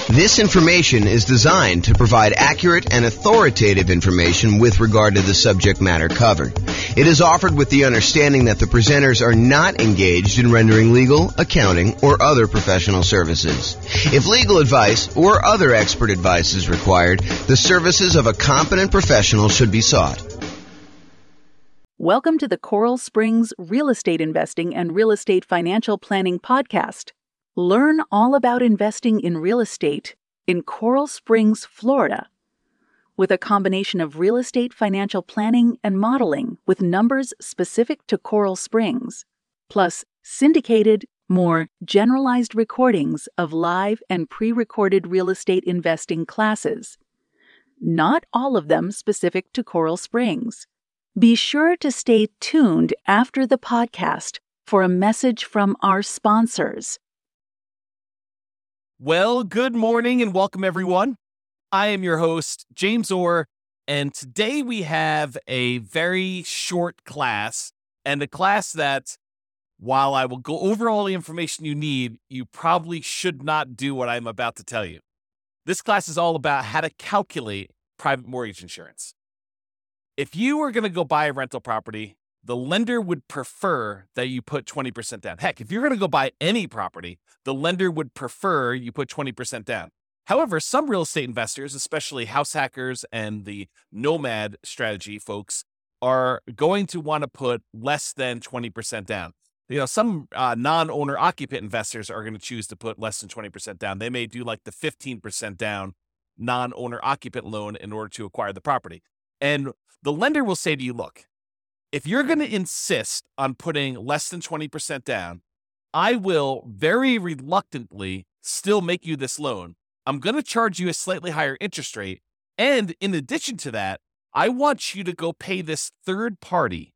This information is designed to provide accurate and authoritative information with regard to the subject matter covered. It is offered with the understanding that the presenters are not engaged in rendering legal, accounting, or other professional services. If legal advice or other expert advice is required, the services of a competent professional should be sought. Welcome to the Coral Springs Real Estate Investing and Real Estate Financial Planning Podcast. Learn all about investing in real estate in Coral Springs, Florida. With a combination of real estate financial planning and modeling with numbers specific to Coral Springs, plus syndicated, more generalized recordings of live and pre-recorded real estate investing classes. Not all of them specific to Coral Springs. Be sure to stay tuned after the podcast for a message from our sponsors. Well, good morning and welcome everyone. I am your host, James Orr, and today we have a very short class, and a class that, while I will go over all the information you need, you probably should not do what I'm about to tell you. This class is all about how to calculate private mortgage insurance. If you are going to go buy a rental property, the lender would prefer that you put 20% down. Heck, if you're going to go buy any property, the lender would prefer you put 20% down. However, some real estate investors, especially house hackers and the nomad strategy folks, are going to want to put less than 20% down. Some non-owner occupant investors are going to choose to put less than 20% down. They may do like the 15% down non-owner occupant loan in order to acquire the property. And the lender will say to you, look, if you're going to insist on putting less than 20% down, I will very reluctantly still make you this loan. I'm going to charge you a slightly higher interest rate. And in addition to that, I want you to go pay this third party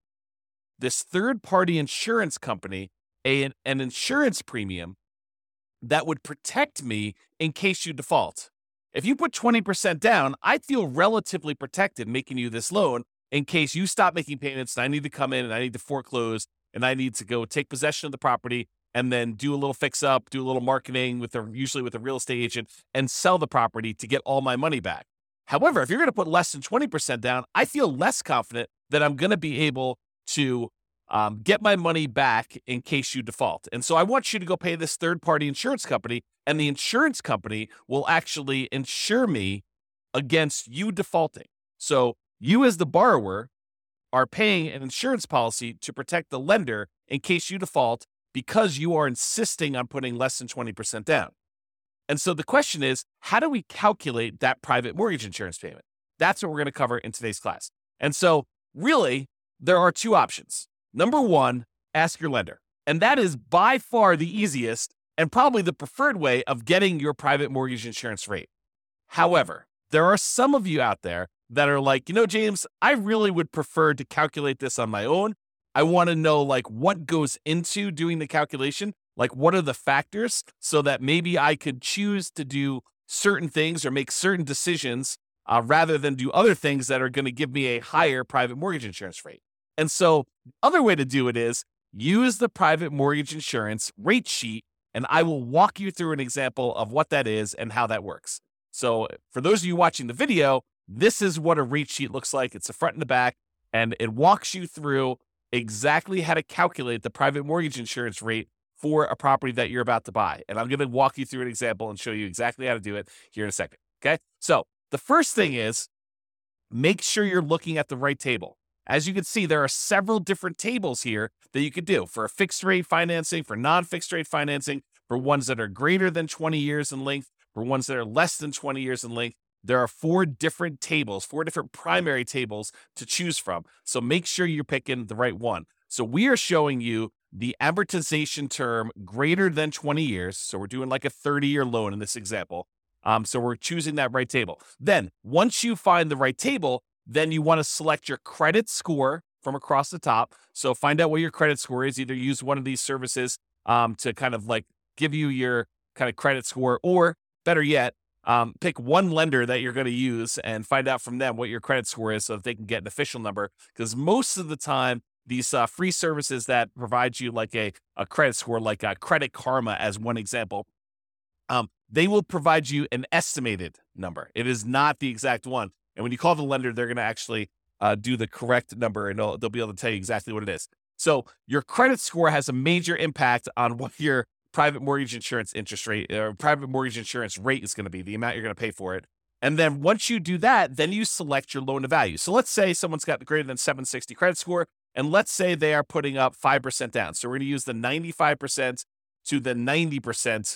insurance company, an insurance premium that would protect me in case you default. If you put 20% down, I feel relatively protected making you this loan in case you stop making payments and I need to come in and I need to foreclose and I need to go take possession of the property and then do a little fix up, do a little marketing usually with a real estate agent and sell the property to get all my money back. However, if you're going to put less than 20% down, I feel less confident that I'm going to be able to get my money back in case you default. And so I want you to go pay this third-party insurance company, and the insurance company will actually insure me against you defaulting. So you as the borrower are paying an insurance policy to protect the lender in case you default because you are insisting on putting less than 20% down. And so the question is, how do we calculate that private mortgage insurance payment? That's what we're going to cover in today's class. And so really, there are two options. Number one, ask your lender. And that is by far the easiest and probably the preferred way of getting your private mortgage insurance rate. However, there are some of you out there that are like, James, I really would prefer to calculate this on my own. I want to know what goes into doing the calculation, what are the factors so that maybe I could choose to do certain things or make certain decisions rather than do other things that are going to give me a higher private mortgage insurance rate. And so the other way to do it is use the private mortgage insurance rate sheet, and I will walk you through an example of what that is and how that works. So for those of you watching the video, this is what a rate sheet looks like. It's the front and the back, and it walks you through exactly how to calculate the private mortgage insurance rate for a property that you're about to buy. And I'm going to walk you through an example and show you exactly how to do it here in a second. Okay. So the first thing is make sure you're looking at the right table. As you can see, there are several different tables here that you could do for a fixed rate financing, for non-fixed rate financing, for ones that are greater than 20 years in length, for ones that are less than 20 years in length. There are four different primary tables to choose from. So make sure you're picking the right one. So we are showing you the amortization term greater than 20 years. So we're doing like a 30-year loan in this example. So we're choosing that right table. Then once you find the right table, then you want to select your credit score from across the top. So find out what your credit score is. Either use one of these services to kind of give you your kind of credit score, or better yet, pick one lender that you're going to use and find out from them what your credit score is so that they can get an official number. Because most of the time, these free services that provide you a credit score, like Credit Karma as one example, they will provide you an estimated number. It is not the exact one. And when you call the lender, they're going to actually do the correct number, and they'll be able to tell you exactly what it is. So your credit score has a major impact on what your private mortgage insurance interest rate or private mortgage insurance rate is going to be, the amount you're going to pay for it. And then once you do that, then you select your loan to value. So let's say someone's got greater than 760 credit score, and let's say they are putting up 5% down. So we're going to use the 95% to the 90%,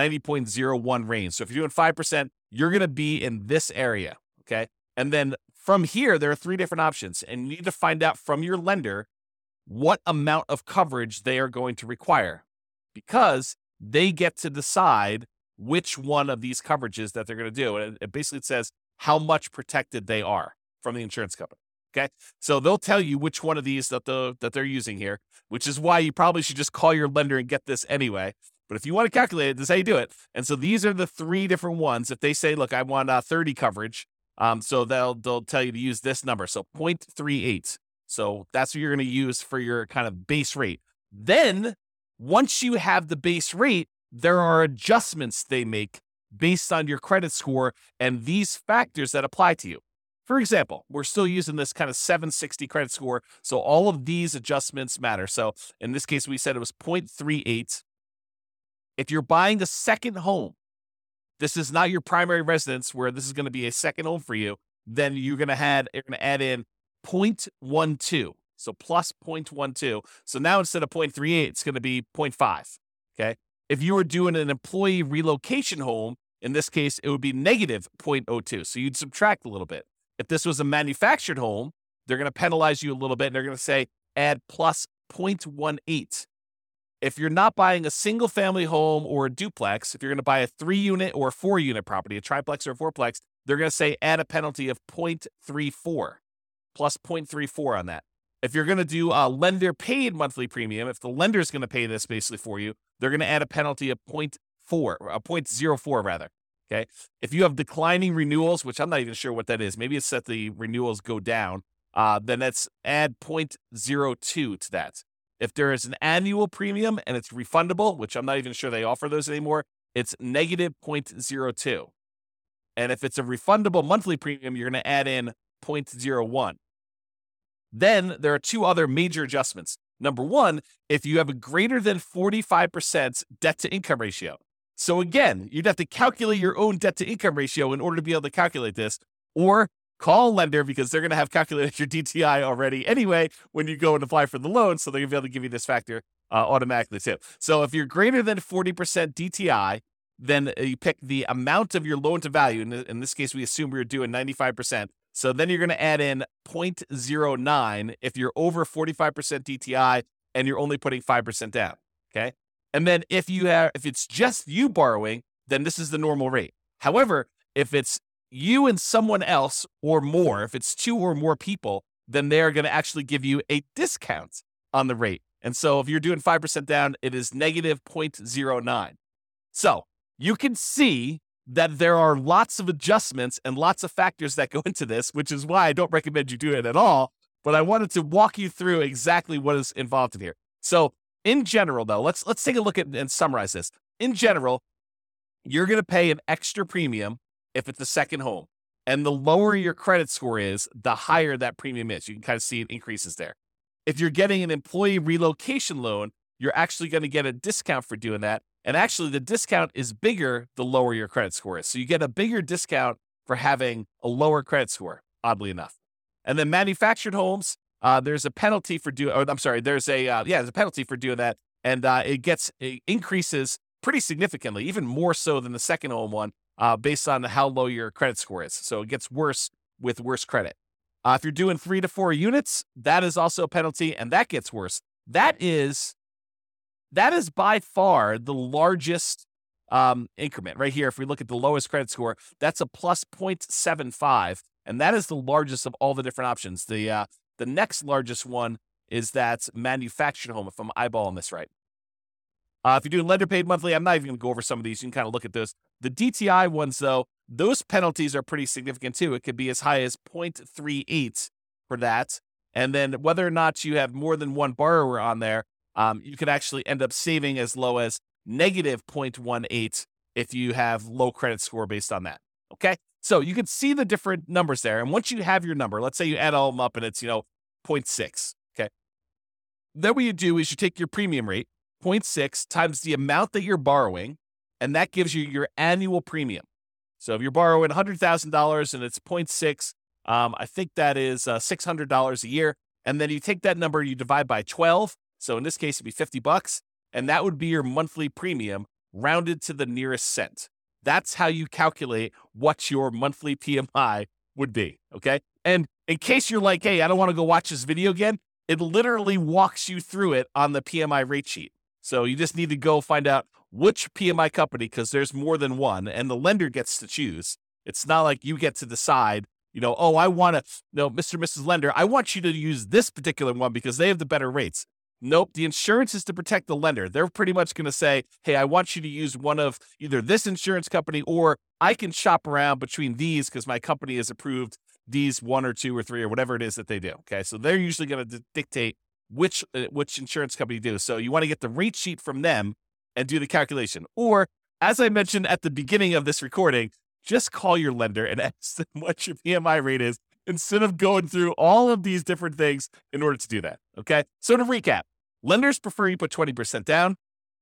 90.01 range. So if you're doing 5%, you're going to be in this area, okay? And then from here, there are 3 different options, and you need to find out from your lender what amount of coverage they are going to require, because they get to decide which one of these coverages that they're going to do. And it basically says how much protected they are from the insurance company. Okay. So they'll tell you which one of these that they're using here, which is why you probably should just call your lender and get this anyway. But if you want to calculate it, this is how you do it. And so these are the 3 different ones. If they say, look, I want 30 coverage. So they'll tell you to use this number. So 0.38. So that's what you're going to use for your kind of base rate. Then once you have the base rate, there are adjustments they make based on your credit score and these factors that apply to you. For example, we're still using this kind of 760 credit score. So all of these adjustments matter. So in this case, we said it was 0.38. If you're buying a second home, this is not your primary residence where this is going to be a second home for you, then you're going to add in 0.12. So plus 0.12. So now instead of 0.38, it's going to be 0.5. Okay. If you were doing an employee relocation home, in this case, it would be negative 0.02. So you'd subtract a little bit. If this was a manufactured home, they're going to penalize you a little bit, and they're going to say add plus 0.18. If you're not buying a single family home or a duplex, if you're going to buy a 3-unit or a 4-unit property, a triplex or a fourplex, they're going to say add a penalty of 0.34, plus 0.34 on that. If you're going to do a lender paid monthly premium, if the lender is going to pay this basically for you, they're going to add a penalty of 0.04 rather. Okay. If you have declining renewals, which I'm not even sure what that is, maybe it's that the renewals go down, then that's add 0.02 to that. If there is an annual premium and it's refundable, which I'm not even sure they offer those anymore, it's negative 0.02. And if it's a refundable monthly premium, you're going to add in 0.01. Then there are 2 other major adjustments. Number 1, if you have a greater than 45% debt to income ratio. So again, you'd have to calculate your own debt to income ratio in order to be able to calculate this, or call a lender because they're going to have calculated your DTI already anyway when you go and apply for the loan. So they're going to be able to give you this factor automatically too. So if you're greater than 40% DTI, then you pick the amount of your loan to value. In this case, we assume we're doing 95%. So then you're going to add in 0.09 if you're over 45% DTI and you're only putting 5% down. Okay. And then if it's just you borrowing, then this is the normal rate. However, if it's you and someone else or more, if it's 2 or more people, then they're going to actually give you a discount on the rate. And so if you're doing 5% down, it is negative 0.09. So you can see that there are lots of adjustments and lots of factors that go into this, which is why I don't recommend you do it at all. But I wanted to walk you through exactly what is involved in here. So in general, though, let's take a look at and summarize this. In general, you're going to pay an extra premium if it's a second home. And the lower your credit score is, the higher that premium is. You can kind of see it increases there. If you're getting an employee relocation loan, you're actually going to get a discount for doing that. And actually, the discount is bigger the lower your credit score is. So you get a bigger discount for having a lower credit score, oddly enough. And then manufactured homes, there's a penalty for there's a penalty for doing that. And it increases pretty significantly, even more so than the second home one, based on how low your credit score is. So it gets worse with worse credit. If you're doing 3 to 4 units, that is also a penalty, and that gets worse. That is by far the largest increment right here. If we look at the lowest credit score, that's a plus 0.75, and that is the largest of all the different options. The next largest one is that manufactured home, if I'm eyeballing this right. If you're doing lender paid monthly, I'm not even going to go over some of these. You can kind of look at those. The DTI ones, though, those penalties are pretty significant too. It could be as high as 0.38 for that. And then whether or not you have more than one borrower on there, you could actually end up saving as low as negative 0.18 if you have low credit score based on that. Okay. So you can see the different numbers there. And once you have your number, let's say you add all of them up and it's, 0.6. Okay. Then what you do is you take your premium rate, 0.6 times the amount that you're borrowing, and that gives you your annual premium. So if you're borrowing $100,000 and it's 0.6, I think that is $600 a year. And then you take that number, you divide by 12. So in this case, it'd be $50, and that would be your monthly premium rounded to the nearest cent. That's how you calculate what your monthly PMI would be, okay? And in case you're like, hey, I don't want to go watch this video again, it literally walks you through it on the PMI rate sheet. So you just need to go find out which PMI company, because there's more than one, and the lender gets to choose. It's not like you get to decide, I want to, Mr. and Mrs. Lender, I want you to use this particular one because they have the better rates. Nope, the insurance is to protect the lender. They're pretty much going to say, hey, I want you to use one of either this insurance company, or I can shop around between these because my company has approved these 1 or 2 or 3 or whatever it is that they do. Okay, so they're usually going to dictate which insurance company you do. So you want to get the rate sheet from them and do the calculation. Or, as I mentioned at the beginning of this recording, just call your lender and ask them what your PMI rate is instead of going through all of these different things in order to do that. Okay, so to recap, lenders prefer you put 20% down.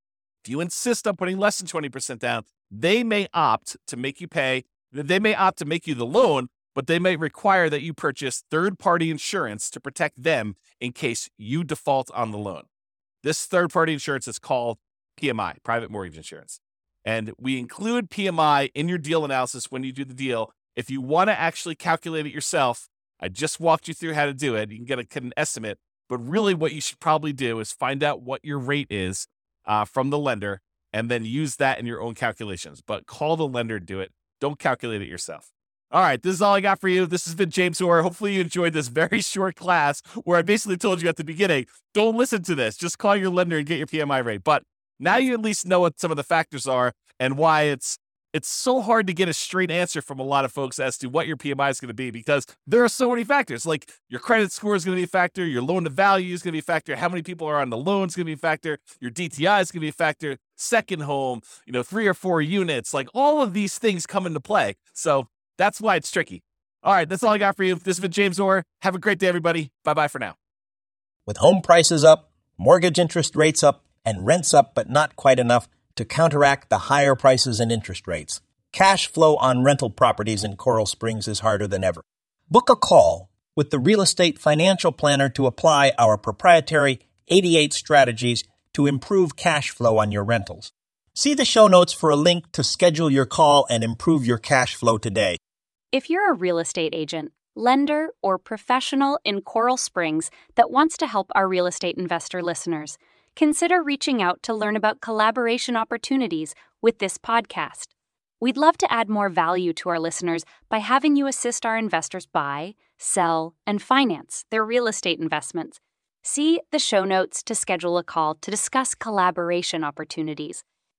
If you insist on putting less than 20% down, they may opt to make you pay. They may opt to make you the loan, but they may require that you purchase third-party insurance to protect them in case you default on the loan. This third-party insurance is called PMI, private mortgage insurance. And we include PMI in your deal analysis when you do the deal. If you want to actually calculate it yourself, I just walked you through how to do it. You can get an estimate. But really what you should probably do is find out what your rate is from the lender and then use that in your own calculations. But call the lender and do it. Don't calculate it yourself. All right, this is all I got for you. This has been James Orr. Hopefully you enjoyed this very short class where I basically told you at the beginning, don't listen to this. Just call your lender and get your PMI rate. But now you at least know what some of the factors are and why it's so hard to get a straight answer from a lot of folks as to what your PMI is going to be, because there are so many factors. Like your credit score is going to be a factor, your loan to value is going to be a factor, how many people are on the loan is going to be a factor, your DTI is going to be a factor, second home, 3 or 4 units, like all of these things come into play. So that's why it's tricky. All right, that's all I got for you. This has been James Orr. Have a great day, everybody. Bye-bye for now. With home prices up, mortgage interest rates up, and rents up but not quite enough to counteract the higher prices and interest rates, cash flow on rental properties in Coral Springs is harder than ever. Book a call with the Real Estate Financial Planner to apply our proprietary 88 strategies to improve cash flow on your rentals. See the show notes for a link to schedule your call and improve your cash flow today. If you're a real estate agent, lender, or professional in Coral Springs that wants to help our real estate investor listeners, consider reaching out to learn about collaboration opportunities with this podcast. We'd love to add more value to our listeners by having you assist our investors buy, sell, and finance their real estate investments. See the show notes to schedule a call to discuss collaboration opportunities.